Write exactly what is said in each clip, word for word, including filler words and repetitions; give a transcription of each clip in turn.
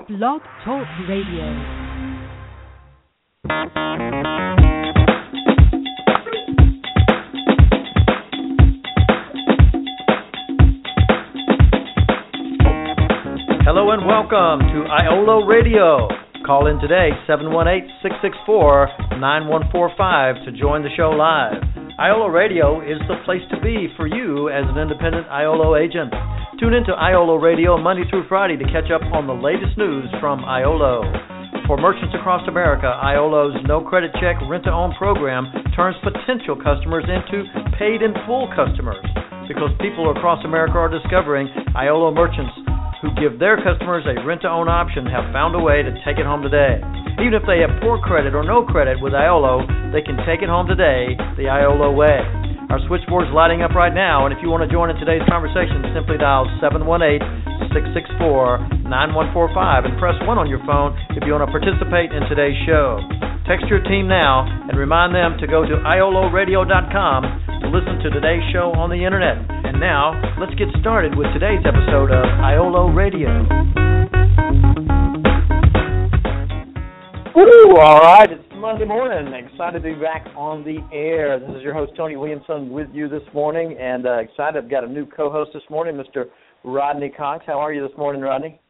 Blog Talk Radio. Hello and welcome to Iolo Radio. Call in today, seven one eight, six six four, nine one four five to join the show live. Iolo Radio is the place to be for you as an independent Iolo agent. Tune into Iolo Radio Monday through Friday to catch up on the latest news from Iolo. For merchants across America, Iolo's no credit check rent-to-own program turns potential customers into paid-in-full customers because people across America are discovering Iolo merchants who give their customers a rent-to-own option have found a way to take it home today. Even if they have poor credit or no credit with Iolo, they can take it home today the Iolo way. Our switchboard's lighting up right now, and if you want to join in today's conversation, simply dial seven one eight, six six four, nine one four five and press one on your phone if you want to participate in today's show. Text your team now and remind them to go to iolo radio dot com to listen to today's show on the internet. And now, let's get started with today's episode of Iolo Radio. Woo! All right, it's Monday morning. Excited to be back on the air. This is your host, Tony Williamson, with you this morning, and uh, excited. I've got a new co-host this morning, Mister Rodney Cox. How are you this morning, Rodney?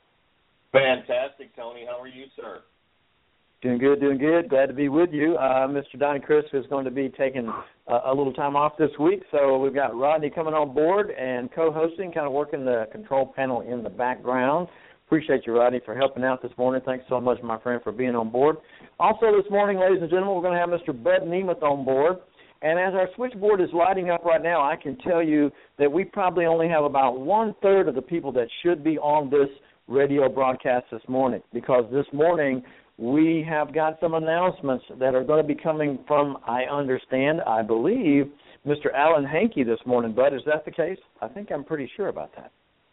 Fantastic, Tony. How are you, sir? Doing good, doing good. Glad to be with you. Uh, Mister Donnie Crisp is going to be taking uh, a little time off this week, so we've got Rodney coming on board and co-hosting, kind of working the control panel in the background. Appreciate you, Rodney, for helping out this morning. Thanks so much, my friend, for being on board. Also this morning, ladies and gentlemen, we're going to have Mister Bud Nemeth on board. And as our switchboard is lighting up right now, I can tell you that we probably only have about one-third of the people that should be on this radio broadcast this morning, because this morning we have got some announcements that are going to be coming from, I understand, I believe, Mister Alan Hankey this morning. Bud, is that the case? I think I'm pretty sure about that.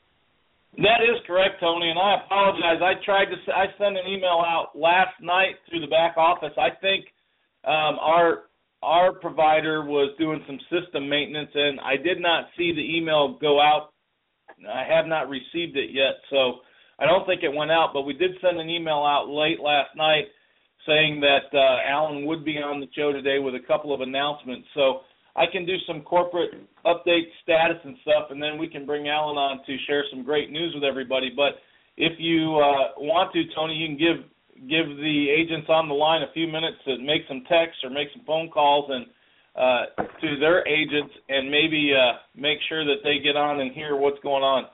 That is correct, Tony, and I apologize. I tried to I sent an email out last night through the back office. I think um, our our provider was doing some system maintenance, and I did not see the email go out. I have not received it yet, so I don't think it went out, but we did send an email out late last night saying that uh, Alan would be on the show today with a couple of announcements. So I can do some corporate update status and stuff, and then we can bring Alan on to share some great news with everybody. But if you uh, want to, Tony, you can give give the agents on the line a few minutes to make some texts or make some phone calls and uh, to their agents and maybe uh, make sure that they get on and hear what's going on.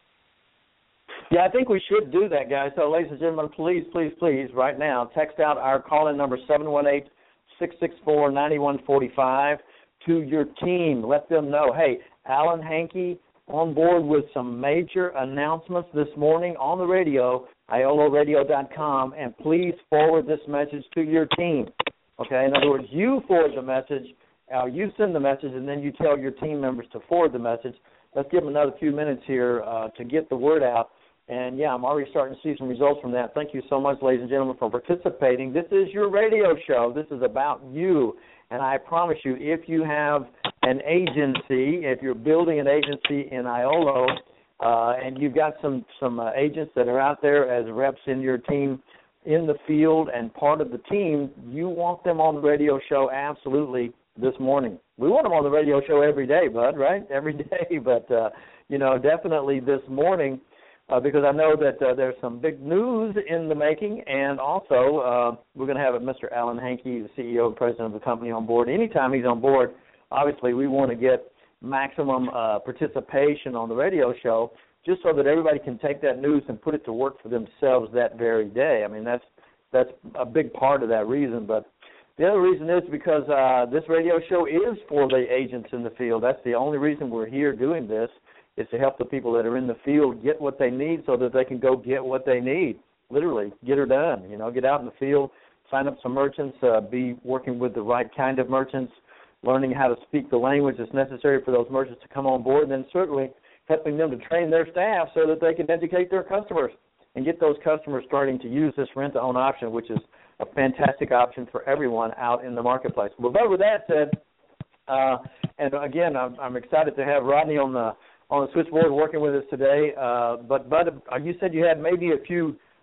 Yeah, I think we should do that, guys. So, ladies and gentlemen, please, please, please, right now, text out our call-in number, seven one eight, six six four, nine one four five, to your team. Let them know, hey, Alan Hankey on board with some major announcements this morning on the radio, iolo radio dot com, and please forward this message to your team. Okay, in other words, you forward the message, uh, you send the message, and then you tell your team members to forward the message. Let's give them another few minutes here uh, to get the word out. And, yeah, I'm already starting to see some results from that. Thank you so much, ladies and gentlemen, for participating. This is your radio show. This is about you. And I promise you, if you have an agency, if you're building an agency in Iolo, uh, and you've got some, some uh, agents that are out there as reps in your team in the field and part of the team, you want them on the radio show absolutely this morning. We want them on the radio show every day, Bud, right? Every day. But, uh, you know, definitely this morning, Uh, because I know that uh, there's some big news in the making, and also uh, we're going to have Mister Alan Hankey, the C E O and president of the company, on board. Anytime he's on board, obviously we want to get maximum uh, participation on the radio show just so that everybody can take that news and put it to work for themselves that very day. I mean, that's that's a big part of that reason. But the other reason is because uh, this radio show is for the agents in the field. That's the only reason we're here doing this, is to help the people that are in the field get what they need so that they can go get what they need, literally, get her done. You know, get out in the field, sign up some merchants, uh, be working with the right kind of merchants, learning how to speak the language that's necessary for those merchants to come on board, and then certainly helping them to train their staff so that they can educate their customers and get those customers starting to use this rent-to-own option, which is a fantastic option for everyone out in the marketplace. Well, but with that said, uh, and again, I'm, I'm excited to have Rodney on the on the switchboard working with us today. Uh, but, Bud, uh, you said you had maybe a few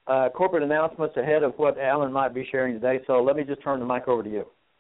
uh, corporate announcements ahead of what Alan might be sharing today. So let me just turn the mic over to you.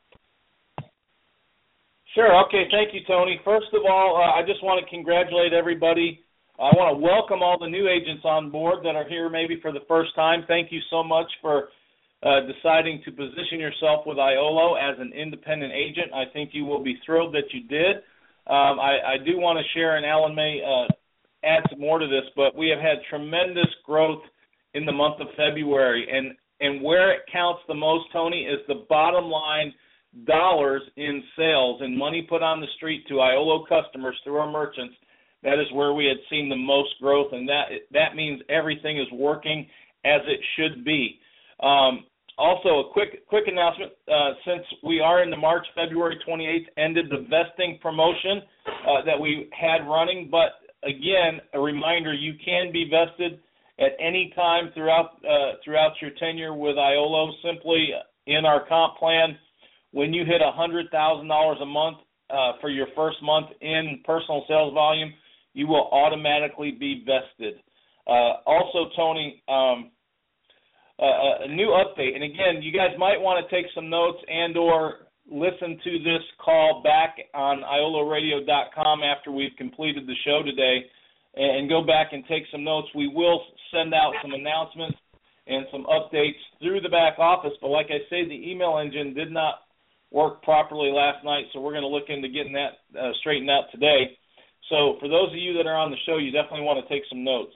Sure. Okay. Thank you, Tony. First of all, uh, I just want to congratulate everybody. I want to welcome all the new agents on board that are here maybe for the first time. Thank you so much for uh, deciding to position yourself with I O L O as an independent agent. I think you will be thrilled that you did. Um, I, I do want to share, and Alan may uh, add some more to this, but we have had tremendous growth in the month of February. And, and where it counts the most, Tony, is the bottom line dollars in sales and money put on the street to I O L O customers through our merchants. That is where we had seen the most growth, and that that means everything is working as it should be. Um, also, a quick quick announcement, uh, since we are in the March, February twenty-eighth, ended the vesting promotion uh, that we had running, but again, a reminder, you can be vested at any time throughout uh, throughout your tenure with I O L O. Simply in our comp plan, when you hit one hundred thousand dollars a month uh, for your first month in personal sales volume, you will automatically be vested. Uh, also, Tony, um, uh, a new update, and again, you guys might want to take some notes and or listen to this call back on I O L O radio dot com after we've completed the show today, and go back and take some notes. We will send out some announcements and some updates through the back office, but like I say, the email engine did not work properly last night, so we're going to look into getting that uh, straightened out today. So for those of you that are on the show, you definitely want to take some notes.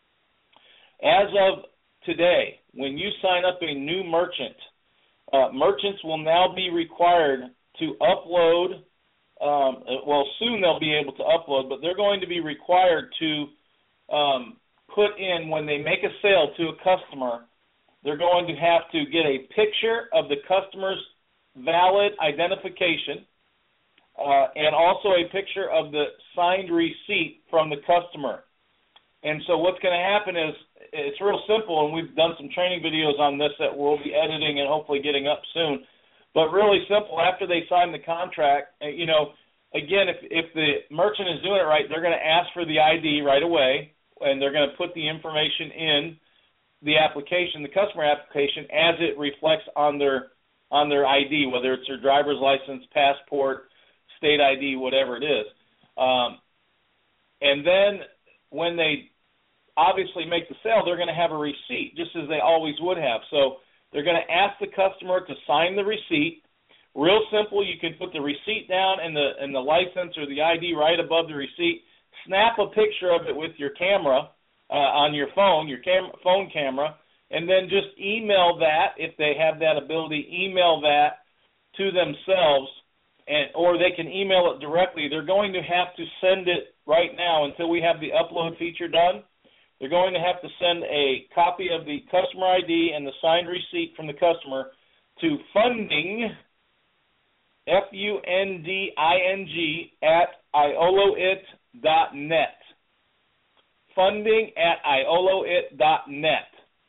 As of today, when you sign up a new merchant, uh, merchants will now be required to upload, um, well, soon they'll be able to upload, but they're going to be required to um, put in, when they make a sale to a customer, they're going to have to get a picture of the customer's valid identification, Uh, and also a picture of the signed receipt from the customer. And so what's going to happen is, it's real simple, and we've done some training videos on this that we'll be editing and hopefully getting up soon. But really simple, after they sign the contract, you know, again, if, if the merchant is doing it right, they're going to ask for the I D right away, and they're going to put the information in the application, the customer application, as it reflects on their on their I D, whether it's their driver's license, passport, state I D, whatever it is. Um, and then when they obviously make the sale, they're going to have a receipt, just as they always would have. So they're going to ask the customer to sign the receipt. Real simple, you can put the receipt down and the and the license or the I D right above the receipt. Snap a picture of it with your camera uh, on your phone, your cam- phone camera, and then just email that, if they have that ability, email that to themselves. And, or they can email it directly. They're going to have to send it right now until we have the upload feature done. They're going to have to send a copy of the customer I D and the signed receipt from the customer to funding, F U N D I N G, at I O L O it dot net. Funding at I O L O it dot net.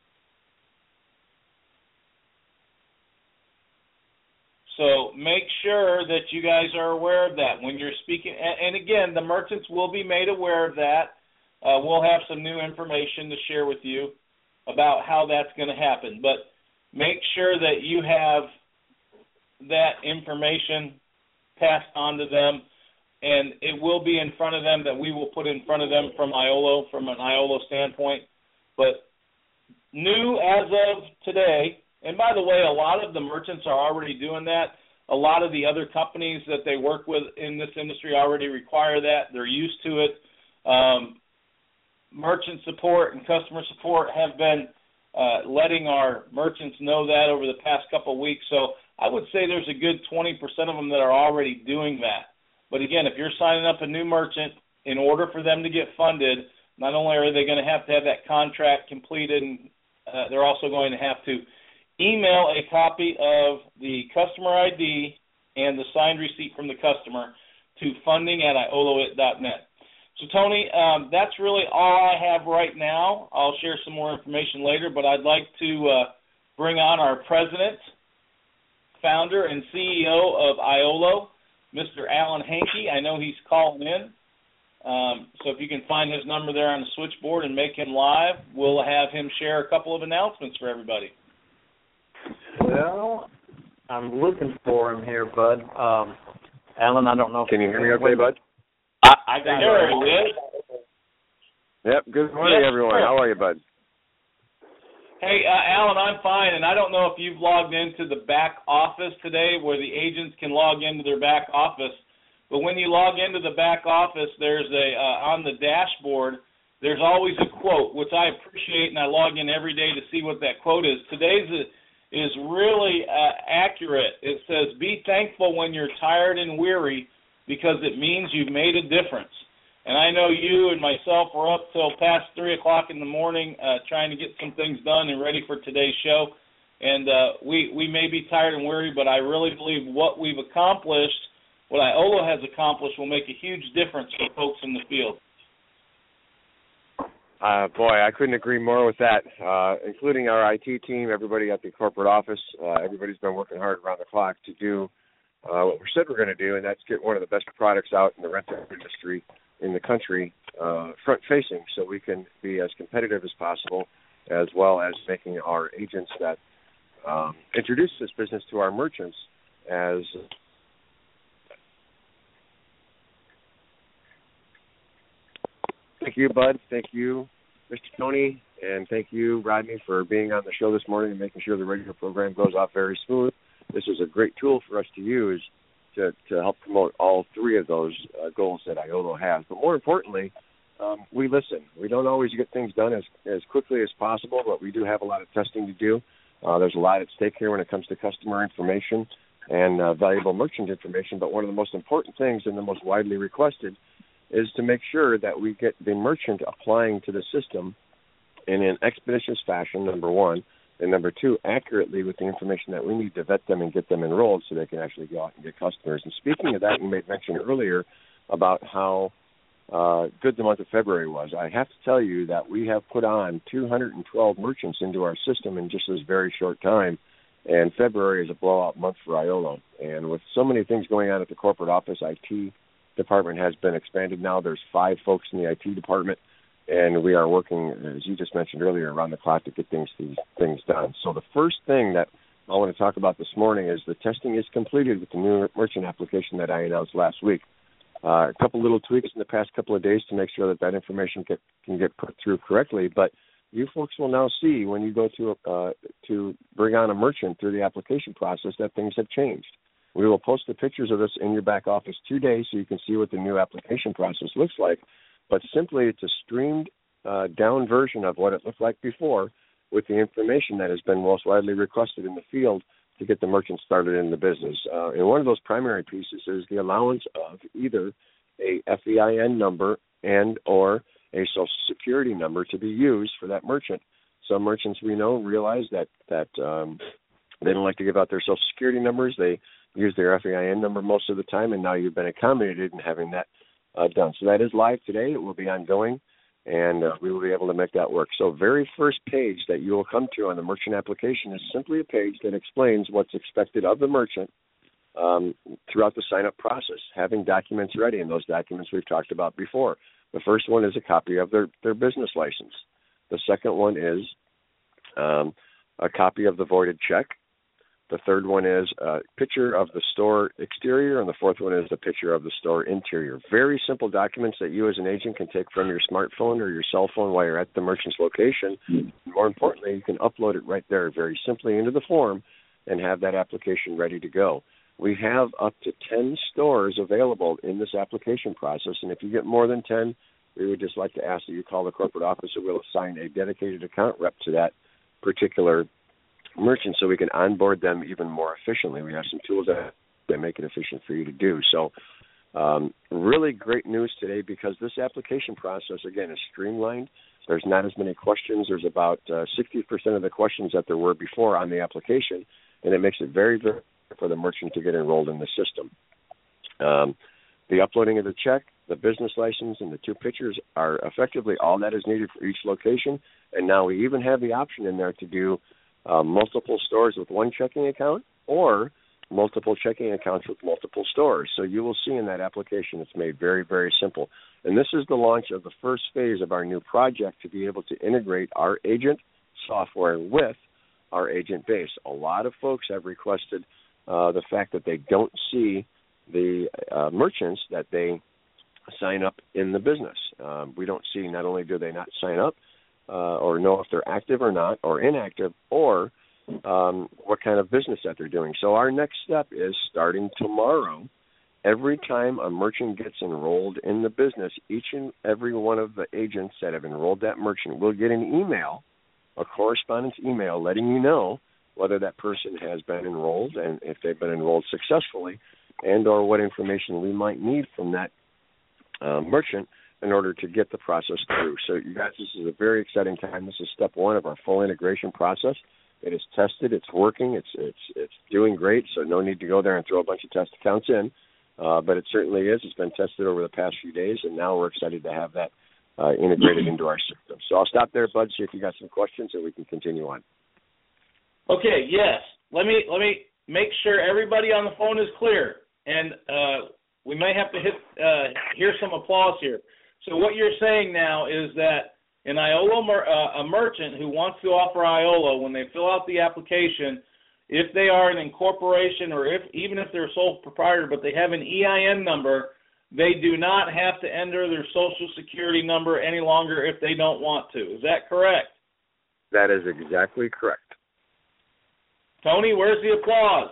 So make sure that you guys are aware of that when you're speaking. And, and again, the merchants will be made aware of that. Uh, we'll have some new information to share with you about how that's going to happen. But make sure that you have that information passed on to them, and it will be in front of them, that we will put in front of them from I O L O, from an I O L O standpoint. But new as of today, and by the way, a lot of the merchants are already doing that. A lot of the other companies that they work with in this industry already require that. They're used to it. Um, merchant support and customer support have been uh, letting our merchants know that over the past couple of weeks. So I would say there's a good twenty percent of them that are already doing that. But again, if you're signing up a new merchant, in order for them to get funded, not only are they going to have to have that contract completed, and uh, they're also going to have to email a copy of the customer I D and the signed receipt from the customer to funding at I O L O it dot net. So, Tony, um, that's really all I have right now. I'll share some more information later, but I'd like to uh, bring on our president, founder, and C E O of I O L O, Mister Alan Hankey. I know he's calling in. Um, so if you can find his number there on the switchboard and make him live, we'll have him share a couple of announcements for everybody. Well, I'm looking for him here, Bud. Um, Alan, I don't know. Can you hear me okay, Bud? I, I got there he is. Yep. Good morning, yes, everyone. sir. How are you, Bud? Hey, uh, Alan, I'm fine, and I don't know if you've logged into the back office today where the agents can log into their back office, but when you log into the back office, there's a uh, on the dashboard, there's always a quote, which I appreciate, and I log in every day to see what that quote is. Today's is, is really uh, accurate. It says, be thankful when you're tired and weary because it means you've made a difference. And I know you and myself were up till past three o'clock in the morning uh, trying to get some things done and ready for today's show. And uh, we, we may be tired and weary, but I really believe what we've accomplished, what I O L O has accomplished, will make a huge difference for folks in the field. Uh, boy, I couldn't agree more with that, uh, including our I T team, everybody at the corporate office. Uh, everybody's been working hard around the clock to do uh, what we said we're going to do, and that's get one of the best products out in the rental industry in the country, uh, front-facing, so we can be as competitive as possible, as well as making our agents that um, introduce this business to our merchants as Thank you, Bud. Thank you, Mister Tony, and thank you, Rodney, for being on the show this morning and making sure the radio program goes off very smooth. This is a great tool for us to use to, to help promote all three of those uh, goals that I O L O has. But more importantly, um, we listen. We don't always get things done as, as quickly as possible, but we do have a lot of testing to do. Uh, there's a lot at stake here when it comes to customer information and uh, valuable merchant information, but one of the most important things and the most widely requested is to make sure that we get the merchant applying to the system in an expeditious fashion, number one, and number two, accurately with the information that we need to vet them and get them enrolled so they can actually go out and get customers. And speaking of that, you made mention earlier about how uh, good the month of February was. I have to tell you that we have put on two hundred twelve merchants into our system in just this very short time, and February is a blowout month for I O L O. And with so many things going on at the corporate office, I T department has been expanded now. There's five folks in the I T department, and we are working, as you just mentioned earlier, around the clock to get things these things done. So the first thing that I want to talk about this morning is the testing is completed with the new merchant application that I announced last week. Uh, a couple little tweaks in the past couple of days to make sure that that information get, can get put through correctly, but you folks will now see when you go to uh, to bring on a merchant through the application process that things have changed. We will post the pictures of this in your back office today so you can see what the new application process looks like. But simply it's a streamed uh, down version of what it looked like before with the information that has been most widely requested in the field to get the merchant started in the business. Uh, and one of those primary pieces is the allowance of either a F E I N number and or a Social Security number to be used for that merchant. Some merchants we know realize that, that um, they don't like to give out their Social Security numbers. They use their F E I N number most of the time, and now you've been accommodated in having that uh, done. So that is live today. It will be ongoing, and uh, we will be able to make that work. So very first page that you will come to on the merchant application is simply a page that explains what's expected of the merchant um, throughout the sign-up process, having documents ready, and those documents we've talked about before. The first one is a copy of their, their business license. The second one is um, a copy of the voided check. The third one is a picture of the store exterior, and the fourth one is a picture of the store interior. Very simple documents that you as an agent can take from your smartphone or your cell phone while you're at the merchant's location. More importantly, you can upload it right there very simply into the form and have that application ready to go. We have up to ten stores available in this application process, and if you get more than ten, we would just like to ask that you call the corporate office, and we'll assign a dedicated account rep to that particular merchants so we can onboard them even more efficiently. We have some tools that, that make it efficient for you to do. So um, really great news today because this application process, again, is streamlined. There's not as many questions. There's about uh, sixty percent of the questions that there were before on the application, and it makes it very, very for the merchant to get enrolled in the system. Um, the uploading of the check, the business license, and the two pictures are effectively all that is needed for each location, and now we even have the option in there to do Uh, multiple stores with one checking account or multiple checking accounts with multiple stores. So you will see in that application it's made very, very simple. And this is the launch of the first phase of our new project to be able to integrate our agent software with our agent base. A lot of folks have requested uh, the fact that they don't see the uh, merchants that they sign up in the business. Um, we don't see, not only do they not sign up uh, or know if they're active or not, or inactive, or um, what kind of business that they're doing. So our next step is starting tomorrow. Every time a merchant gets enrolled in the business, each and every one of the agents that have enrolled that merchant will get an email, a correspondence email, letting you know whether that person has been enrolled and if they've been enrolled successfully, and or what information we might need from that uh, merchant in order to get the process through. So you guys, this is a very exciting time. This is step one of our full integration process. It is tested. It's working. It's it's it's doing great. So no need to go there and throw a bunch of test accounts in. Uh, but it certainly is. It's been tested over the past few days, and now we're excited to have that uh, integrated into our system. So I'll stop there, Bud, see if you got some questions, and we can continue on. Okay, yes. Let me let me make sure everybody on the phone is clear, and uh, we may have to hit uh, hear some applause here. So what you're saying now is that an IOLO mer- uh, a merchant who wants to offer IOLO, when they fill out the application, if they are an incorporation or if even if they're a sole proprietor, but they have an E I N number, they do not have to enter their Social Security number any longer if they don't want to. Is that correct? That is exactly correct. Tony, where's the applause?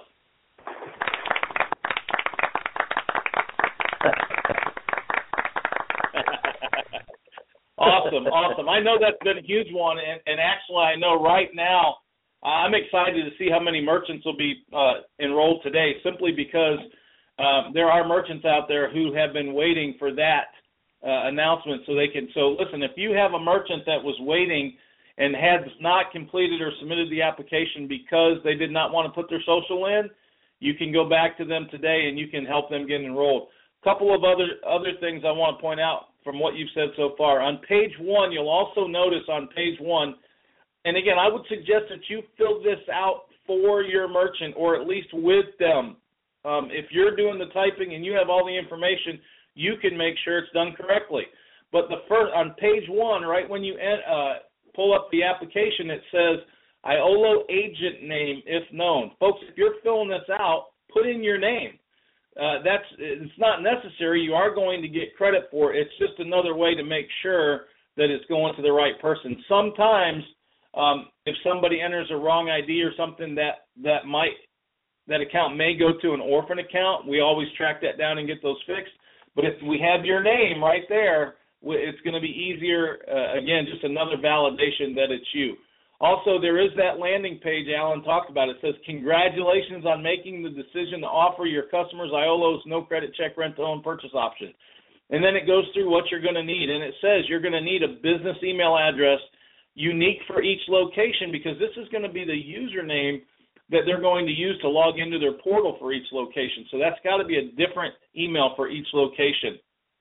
Awesome, awesome. I know that's been a huge one, and, and actually I know right now I'm excited to see how many merchants will be uh, enrolled today, simply because uh, there are merchants out there who have been waiting for that uh, announcement so they can. So listen, if you have a merchant that was waiting and has not completed or submitted the application because they did not want to put their social in, you can go back to them today and you can help them get enrolled. A couple of other other things I want to point out from what you've said so far. On page one, you'll also notice on page one, and again, I would suggest that you fill this out for your merchant or at least with them. Um, if you're doing the typing and you have all the information, you can make sure it's done correctly. But the first on page one, right when you uh, pull up the application, it says IOLO agent name if known. Folks, if you're filling this out, put in your name. Uh, that's it's not necessary. You are going to get credit for it. It's just another way to make sure that it's going to the right person. Sometimes, um, if somebody enters a wrong I D or something, that that might that account may go to an orphan account. We always track that down and get those fixed. But if we have your name right there, it's going to be easier. Uh, again, just another validation that it's you. Also, there is that landing page Alan talked about. It says, congratulations on making the decision to offer your customers IOLO's no credit check rental and purchase option. And then it goes through what you're going to need. And it says you're going to need a business email address unique for each location, because this is going to be the username that they're going to use to log into their portal for each location. So that's got to be a different email for each location.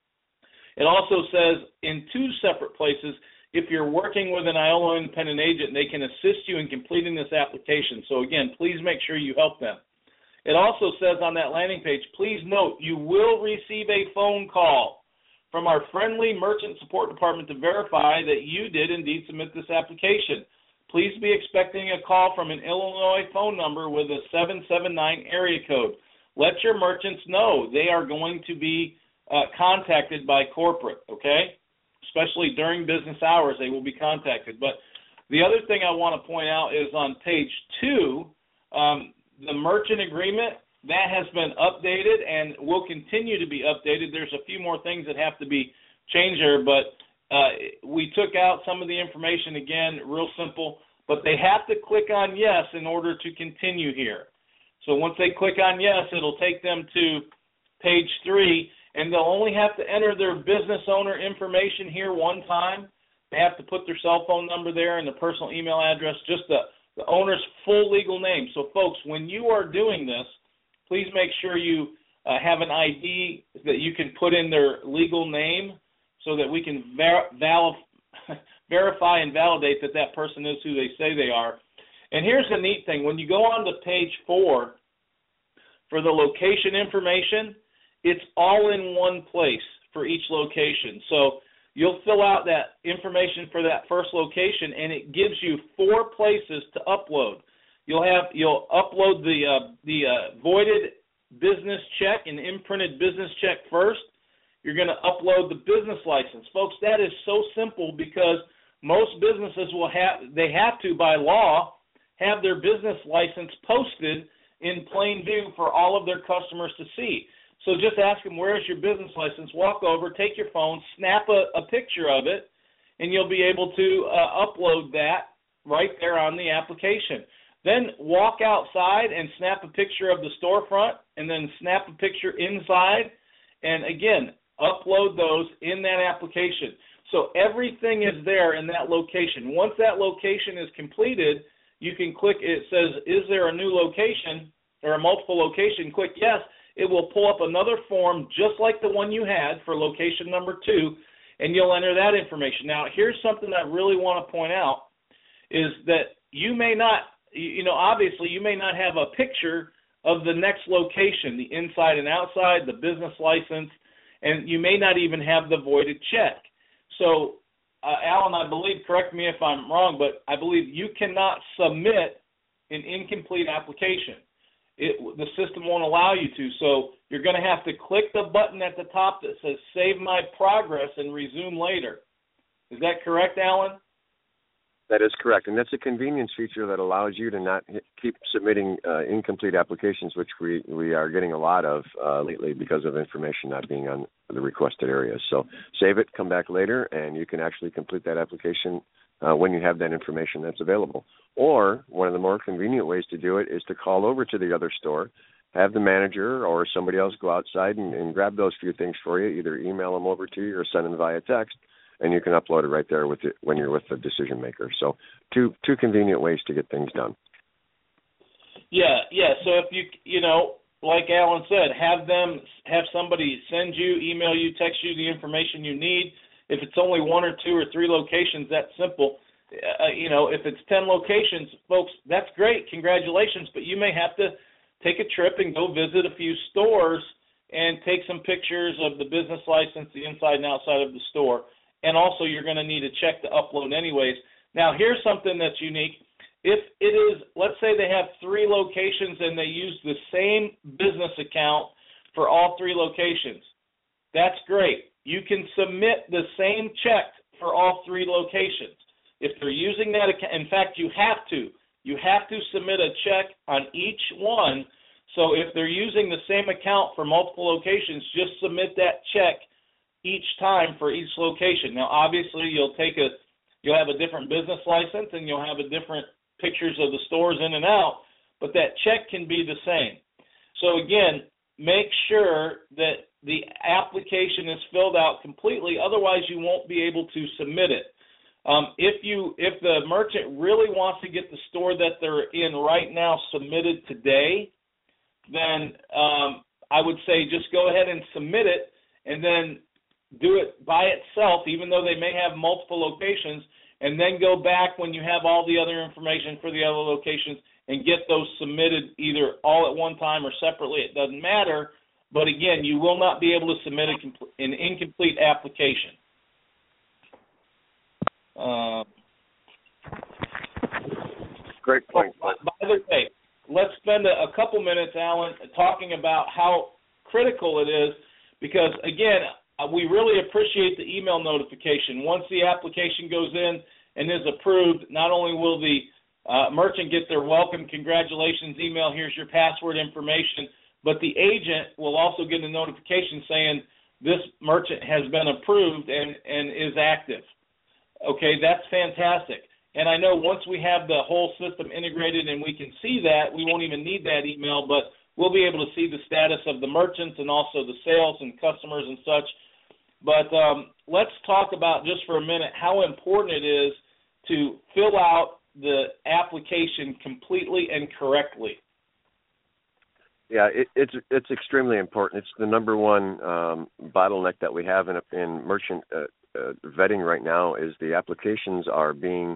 It also says in two separate places, if you're working with an IOLO independent agent, they can assist you in completing this application. So again, please make sure you help them. It also says on that landing page, please note you will receive a phone call from our friendly merchant support department to verify that you did indeed submit this application. Please be expecting a call from an Illinois phone number with a seven seven nine area code. Let your merchants know they are going to be uh, contacted by corporate, okay? Especially during business hours, they will be contacted. But the other thing I want to point out is on page two, um, the merchant agreement, that has been updated and will continue to be updated. There's a few more things that have to be changed there, but uh, we took out some of the information again, real simple, but they have to click on yes in order to continue here. So once they click on yes, it'll take them to page three, and they'll only have to enter their business owner information here one time. They have to put their cell phone number there and the personal email address, just the, the owner's full legal name. So, folks, when you are doing this, please make sure you uh, have an I D that you can put in their legal name so that we can ver- val- verify and validate that that person is who they say they are. And here's the neat thing. When you go on to page four, for the location information, it's all in one place for each location. So you'll fill out that information for that first location, and it gives you four places to upload. You'll have you'll upload the uh, the uh, voided business check and imprinted business check first. You're going to upload the business license, folks. That is so simple because most businesses will have they have to by law have their business license posted in plain view for all of their customers to see. So just ask them, where's your business license? Walk over, take your phone, snap a, a picture of it, and you'll be able to uh, upload that right there on the application. Then walk outside and snap a picture of the storefront, and then snap a picture inside, and again, upload those in that application. So everything is there in that location. Once that location is completed, you can click, it says, is there a new location or a multiple location? Click yes. It will pull up another form just like the one you had for location number two, and you'll enter that information. Now, here's something I really want to point out, is that you may not, you know, obviously you may not have a picture of the next location, the inside and outside, the business license, and you may not even have the voided check. So, uh, Alan, I believe, correct me if I'm wrong, but I believe you cannot submit an incomplete application. It, the system won't allow you to. So you're going to have to click the button at the top that says Save My Progress and Resume Later. Is that correct, Alan? That is correct, and that's a convenience feature that allows you to not hit, keep submitting uh, incomplete applications, which we, we are getting a lot of uh, lately because of information not being on the requested areas. So save it, come back later, and you can actually complete that application uh, when you have that information that's available. Or one of the more convenient ways to do it is to call over to the other store, have the manager or somebody else go outside and, and grab those few things for you, either email them over to you or send them via text, and you can upload it right there with it when you're with the decision maker. So two two convenient ways to get things done. Yeah, yeah. So if you, you know, like Alan said, have them, have somebody send you, email you, text you the information you need. If it's only one or two or three locations, that's simple. Uh, you know, if it's ten locations, folks, that's great. Congratulations. But you may have to take a trip and go visit a few stores and take some pictures of the business license, the inside and outside of the store. And also you're going to need a check to upload anyways. Now, here's something that's unique. If it is, let's say they have three locations and they use the same business account for all three locations, that's great. You can submit the same check for all three locations. If they're using that account, in fact, you have to. You have to submit a check on each one. So if they're using the same account for multiple locations, just submit that check each time for each location. Now, obviously, you'll take a, you'll have a different business license and you'll have a different pictures of the stores in and out, but that check can be the same. So again, make sure that the application is filled out completely, otherwise you won't be able to submit it. Um, if you, if the merchant really wants to get the store that they're in right now submitted today, then um, I would say just go ahead and submit it, and then do it by itself, even though they may have multiple locations, and then go back when you have all the other information for the other locations and get those submitted either all at one time or separately. It doesn't matter, but again, you will not be able to submit a compl- an incomplete application. Uh, Great point. By, by the way, let's spend a, a couple minutes, Alan, talking about how critical it is, because again, Uh, we really appreciate the email notification. Once the application goes in and is approved, not only will the uh, merchant get their welcome, congratulations email, here's your password information, but the agent will also get a notification saying this merchant has been approved and, and is active. Okay, that's fantastic. And I know once we have the whole system integrated and we can see that, we won't even need that email, but we'll be able to see the status of the merchants and also the sales and customers and such. But um, let's talk about just for a minute how important it is to fill out the application completely and correctly. Yeah, it, it's it's extremely important. It's the number one um, bottleneck that we have in, in merchant uh, uh, vetting right now is the applications are being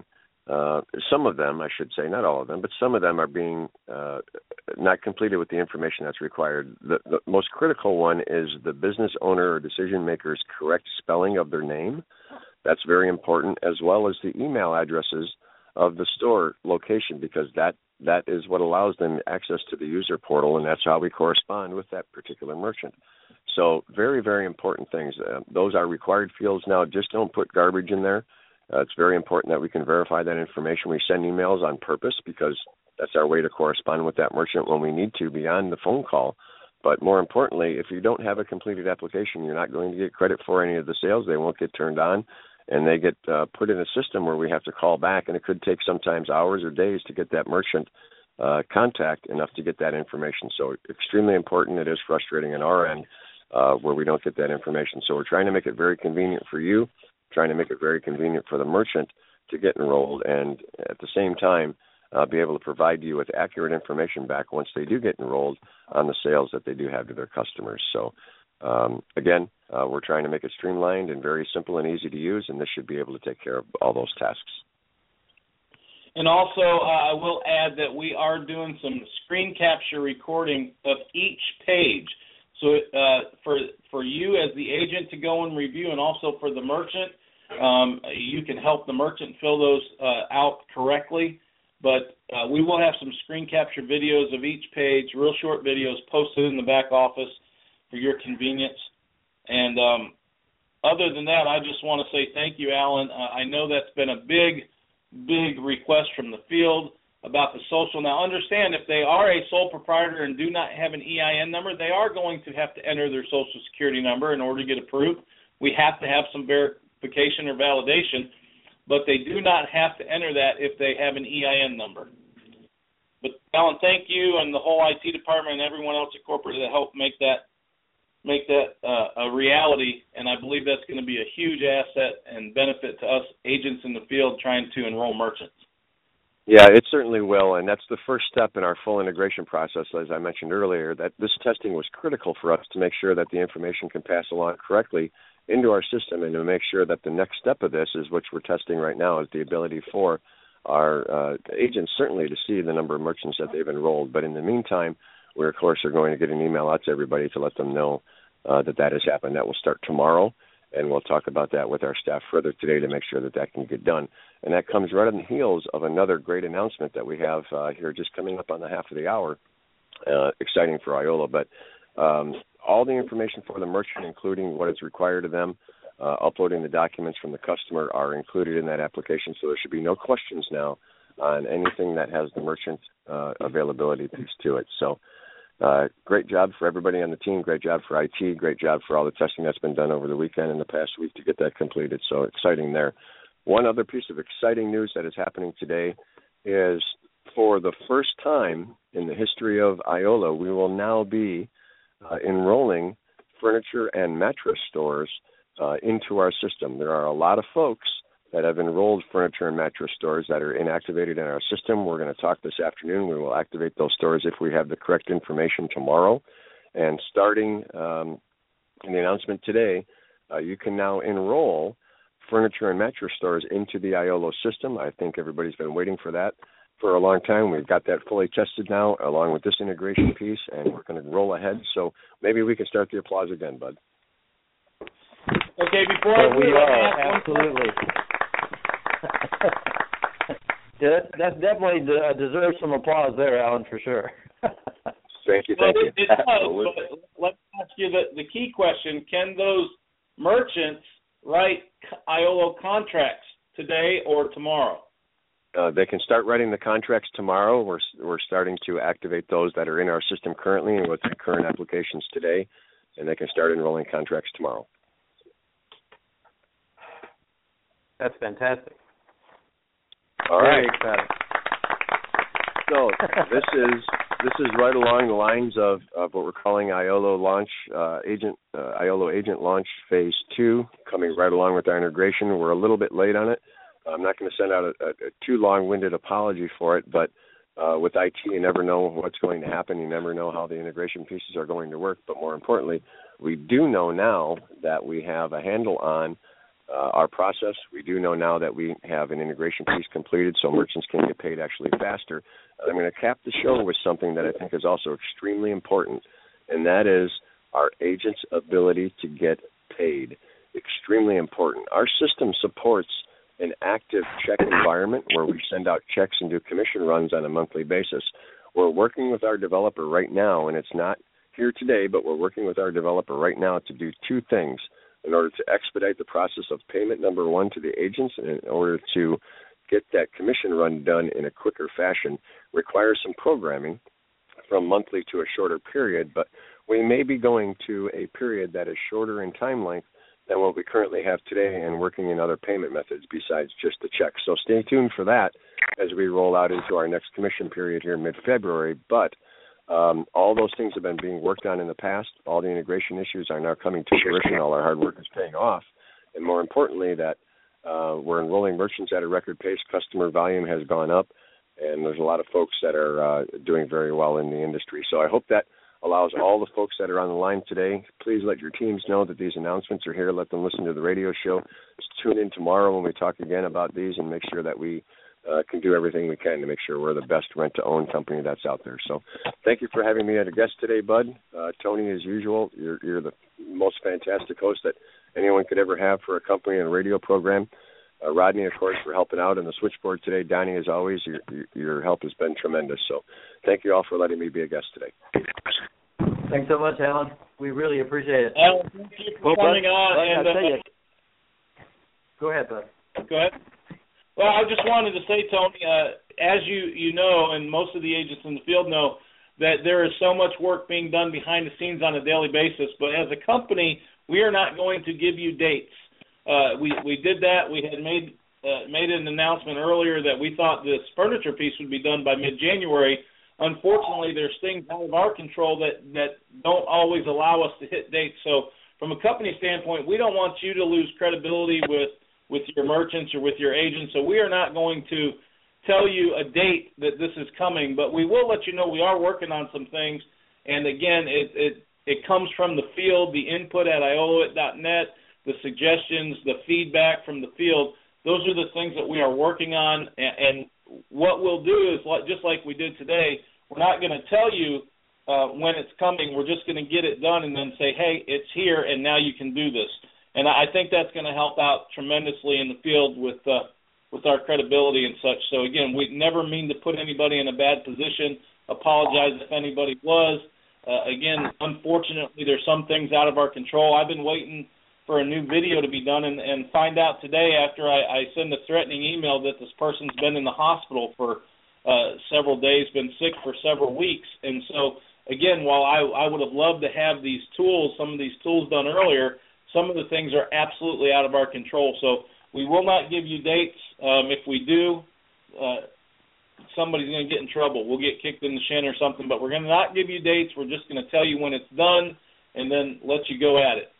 uh, some of them, I should say, not all of them, but some of them are being uh, not completed with the information that's required. The, the most critical one is the business owner or decision maker's correct spelling of their name. That's very important, as well as the email addresses of the store location, because that, that is what allows them access to the user portal, and that's how we correspond with that particular merchant. So very, very important things. Uh, those are required fields now. Just don't put garbage in there. Uh, it's very important that we can verify that information. We send emails on purpose because that's our way to correspond with that merchant when we need to beyond the phone call. But more importantly, if you don't have a completed application, you're not going to get credit for any of the sales. They won't get turned on, and they get uh, put in a system where we have to call back, and it could take sometimes hours or days to get that merchant uh, contact enough to get that information. So extremely important. It is frustrating on our end uh, where we don't get that information. So we're trying to make it very convenient for you, trying to make it very convenient for the merchant to get enrolled, and at the same time uh, be able to provide you with accurate information back once they do get enrolled on the sales that they do have to their customers. So um, again, uh, we're trying to make it streamlined and very simple and easy to use, and this should be able to take care of all those tasks. And also, uh, I will add that we are doing some screen capture recording of each page. So uh, for for you as the agent to go and review, and also for the merchant, um, you can help the merchant fill those uh, out correctly. But uh, we will have some screen capture videos of each page, real short videos posted in the back office for your convenience. And um, other than that, I just want to say thank you, Alan. Uh, I know that's been a big, big request from the field about the social. Now, understand, if they are a sole proprietor and do not have an E I N number, they are going to have to enter their Social Security number in order to get approved. We have to have some verification or validation, but they do not have to enter that if they have an E I N number. But, Alan, thank you and the whole I T department and everyone else at corporate that helped make that make that uh, a reality, and I believe that's going to be a huge asset and benefit to us agents in the field trying to enroll merchants. Yeah, it certainly will, and that's the first step in our full integration process, as I mentioned earlier, that this testing was critical for us to make sure that the information can pass along correctly into our system, and to make sure that the next step of this is, which we're testing right now, is the ability for our uh, agents certainly to see the number of merchants that they've enrolled. But in the meantime, we, of course, are going to get an email out to everybody to let them know uh, that that has happened. That will start tomorrow, and we'll talk about that with our staff further today to make sure that that can get done. And that comes right on the heels of another great announcement that we have uh, here just coming up on the half of the hour. Uh, exciting for Iola, but um, all the information for the merchant, including what is required of them, uh, uploading the documents from the customer, are included in that application. So there should be no questions now on anything that has the merchant uh, availability piece to it. So uh, great job for everybody on the team. Great job for I T. Great job for all the testing that's been done over the weekend and the past week to get that completed. So exciting there. One other piece of exciting news that is happening today is, for the first time in the history of Iola, we will now be uh, enrolling furniture and mattress stores uh, into our system. There are a lot of folks that have enrolled furniture and mattress stores that are inactivated in our system. We're going to talk this afternoon. We will activate those stores if we have the correct information tomorrow. And starting um, in the announcement today, uh, you can now enroll furniture and mattress stores into the Iola system. I think everybody's been waiting for that for a long time. We've got that fully tested now, along with this integration piece, and we're going to roll ahead. So maybe we can start the applause again, bud. Okay, before well, I we do, are, I absolutely. Yeah, that, that's definitely de- deserves some applause there, Alan, for sure. Thank you, well, thank you. It, it does, but let's ask you the, the key question. Can those merchants write Iola contracts today or tomorrow? Uh, they can start writing the contracts tomorrow. We're we're starting to activate those that are in our system currently and with the current applications today, and they can start enrolling contracts tomorrow. That's fantastic. All Very right. exciting. So this is this is right along the lines of, of what we're calling Iola launch uh, agent uh, Iola agent launch phase two, coming right along with our integration. We're a little bit late on it. I'm not going to send out a, a, a too long-winded apology for it, but uh, with I T, you never know what's going to happen. You never know how the integration pieces are going to work. But more importantly, we do know now that we have a handle on uh, our process. We do know now that we have an integration piece completed, so merchants can get paid actually faster. I'm going to cap the show with something that I think is also extremely important, and that is our agents' ability to get paid. Extremely important. Our system supports an active check environment where we send out checks and do commission runs on a monthly basis. We're working with our developer right now, and it's not here today, but we're working with our developer right now to do two things in order to expedite the process of payment, number one, to the agents, and in order to get that commission run done in a quicker fashion. Requires some programming from monthly to a shorter period, but we may be going to a period that is shorter in time length than what we currently have today and working in other payment methods besides just the check. So stay tuned for that as we roll out into our next commission period here in mid-February. But um, all those things have been being worked on in the past. All the integration issues are now coming to fruition. All our hard work is paying off. And more importantly, that uh, we're enrolling merchants at a record pace. Customer volume has gone up, and there's a lot of folks that are uh, doing very well in the industry. So I hope that allows all the folks that are on the line today. Please let your teams know that these announcements are here. Let them listen to the radio show. Just tune in tomorrow when we talk again about these and make sure that we uh, can do everything we can to make sure we're the best rent-to-own company that's out there. So thank you for having me as a guest today, Bud. Uh, Tony, as usual, you're, you're the most fantastic host that anyone could ever have for a company and a radio program. Uh, Rodney, of course, for helping out on the switchboard today. Donnie, as always, your, your help has been tremendous. So thank you all for letting me be a guest today. Thanks so much, Alan. We really appreciate it. Alan, thank you for well, coming Bud, on. Bud, and, uh, you. Go ahead, Bud. Go ahead. Well, I just wanted to say, Tony, uh, as you, you know, and most of the agents in the field know, that there is so much work being done behind the scenes on a daily basis. But as a company, we are not going to give you dates. Uh, we, we did that. We had made uh, made an announcement earlier that we thought this furniture piece would be done by mid-January. Unfortunately, there's things out of our control that, that don't always allow us to hit dates. So from a company standpoint, we don't want you to lose credibility with, with your merchants or with your agents. So we are not going to tell you a date that this is coming, but we will let you know we are working on some things. And, again, it, it, it comes from the field, the input at I O L O it dot net, the suggestions, the feedback from the field. Those are the things that we are working on. And, and what we'll do is, just like we did today, we're not going to tell you uh, when it's coming. We're just going to get it done and then say, hey, it's here, and now you can do this. And I think that's going to help out tremendously in the field with uh, with our credibility and such. So, again, we never mean to put anybody in a bad position. Apologize if anybody was. Uh, again, unfortunately, there's some things out of our control. I've been waiting for a new video to be done and, and find out today after I, I send a threatening email that this person's been in the hospital for uh, several days, been sick for several weeks. And so, again, while I, I would have loved to have these tools, some of these tools done earlier, some of the things are absolutely out of our control. So we will not give you dates. Um, if we do, uh, somebody's going to get in trouble. We'll get kicked in the shin or something, but we're going to not give you dates. We're just going to tell you when it's done and then let you go at it.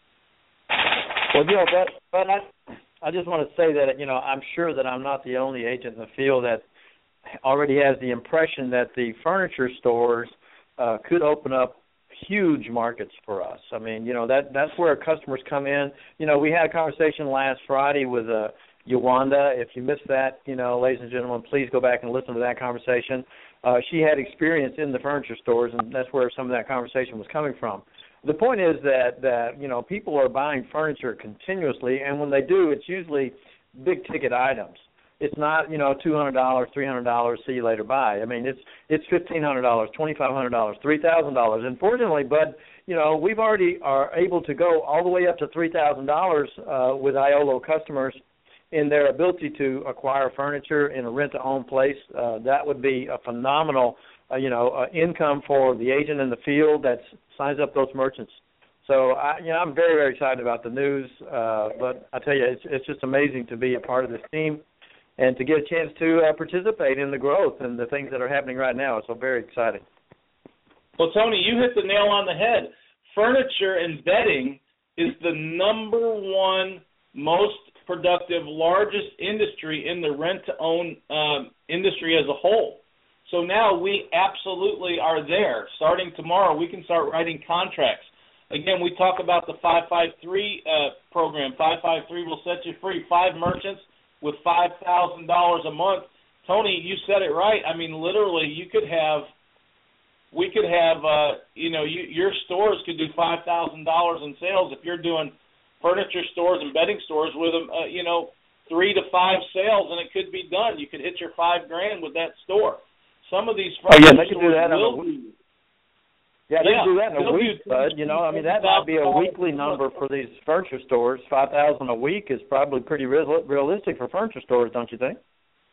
Well, you know, but, but I, I just want to say that, you know, I'm sure that I'm not the only agent in the field that already has the impression that the furniture stores uh, could open up huge markets for us. I mean, you know, that that's where customers come in. You know, we had a conversation last Friday with uh, Yawanda. If you missed that, you know, ladies and gentlemen, please go back and listen to that conversation. Uh, she had experience in the furniture stores, and that's where some of that conversation was coming from. The point is that, that, you know, people are buying furniture continuously, and when they do, it's usually big-ticket items. It's not, you know, two hundred dollars, three hundred dollars, see you later, bye. I mean, it's it's fifteen hundred dollars, twenty-five hundred dollars, three thousand dollars. Unfortunately, Bud, you know, we've already are able to go all the way up to three thousand dollars uh, with I O L O customers in their ability to acquire furniture in a rent-to-own place. Uh, that would be a phenomenal, uh, you know, uh, income for the agent in the field that signs up those merchants. So, I, you know, I'm very, very excited about the news. Uh, but I tell you, it's, it's just amazing to be a part of this team and to get a chance to uh, participate in the growth and the things that are happening right now. It's so very exciting. Well, Tony, you hit the nail on the head. Furniture and bedding is the number one most productive, largest industry in the rent-to-own um, industry as a whole. So now we absolutely are there. Starting tomorrow, we can start writing contracts. Again, we talk about the five five three uh, program. five five three will set you free. Five merchants with five thousand dollars a month. Tony, you said it right. I mean, literally, you could have, we could have, uh, you know, you, your stores could do five thousand dollars in sales if you're doing furniture stores and bedding stores with them, uh, you know, three to five sales, and it could be done. You could hit your five grand with that store. Some of these furniture oh, yeah, they could do that will in a week. Yeah, they yeah, can do that in a week, do, bud. You know, I mean, that might be a weekly number for these furniture stores. five thousand dollars a week is probably pretty real, realistic for furniture stores, don't you think?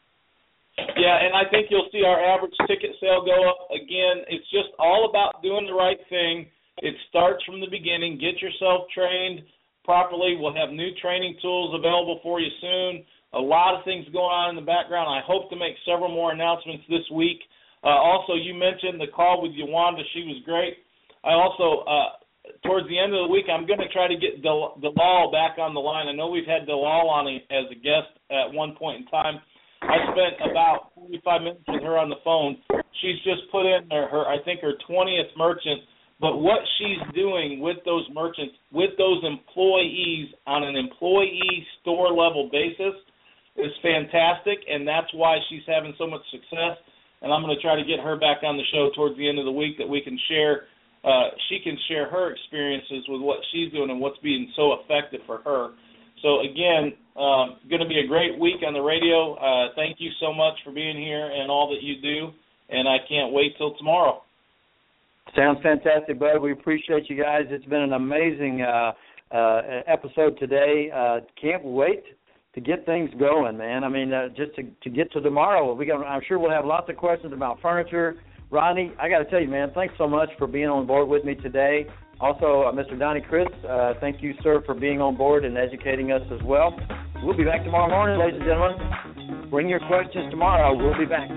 Yeah, and I think you'll see our average ticket sale go up. Again, it's just all about doing the right thing. It starts from the beginning. Get yourself trained properly. We'll have new training tools available for you soon. A lot of things going on in the background. I hope to make several more announcements this week. Uh, also, you mentioned the call with Yawanda. She was great. I also, uh, towards the end of the week, I'm going to try to get Del- Delal back on the line. I know we've had Delal on as a guest at one point in time. I spent about forty-five minutes with her on the phone. She's just put in her, her, I think, her twentieth merchant. But what she's doing with those merchants, with those employees on an employee store level basis is fantastic, and that's why she's having so much success. And I'm going to try to get her back on the show towards the end of the week that we can share, uh, she can share her experiences with what she's doing and what's being so effective for her. So, again, uh, going to be a great week on the radio. Uh, thank you so much for being here and all that you do, and I can't wait till tomorrow. Sounds fantastic, bud. We appreciate you guys. It's been an amazing uh, uh, episode today. Uh, can't wait to get things going, man. I mean, uh, just to, to get to tomorrow. We got, I'm sure we'll have lots of questions about furniture. Rodney, I got to tell you, man, thanks so much for being on board with me today. Also, uh, Mister Donnie Chris, uh, thank you, sir, for being on board and educating us as well. We'll be back tomorrow morning, ladies and gentlemen. Bring your questions tomorrow. We'll be back.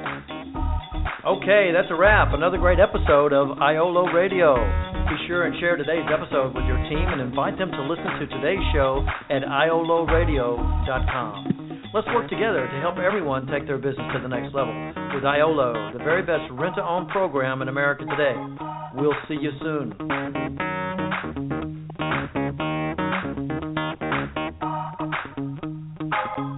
Okay, that's a wrap. Another great episode of I O L O Radio. Be sure and share today's episode with your team and invite them to listen to today's show at I O L O radio dot com. Let's work together to help everyone take their business to the next level with I O L O, the very best rent-to-own program in America today. We'll see you soon.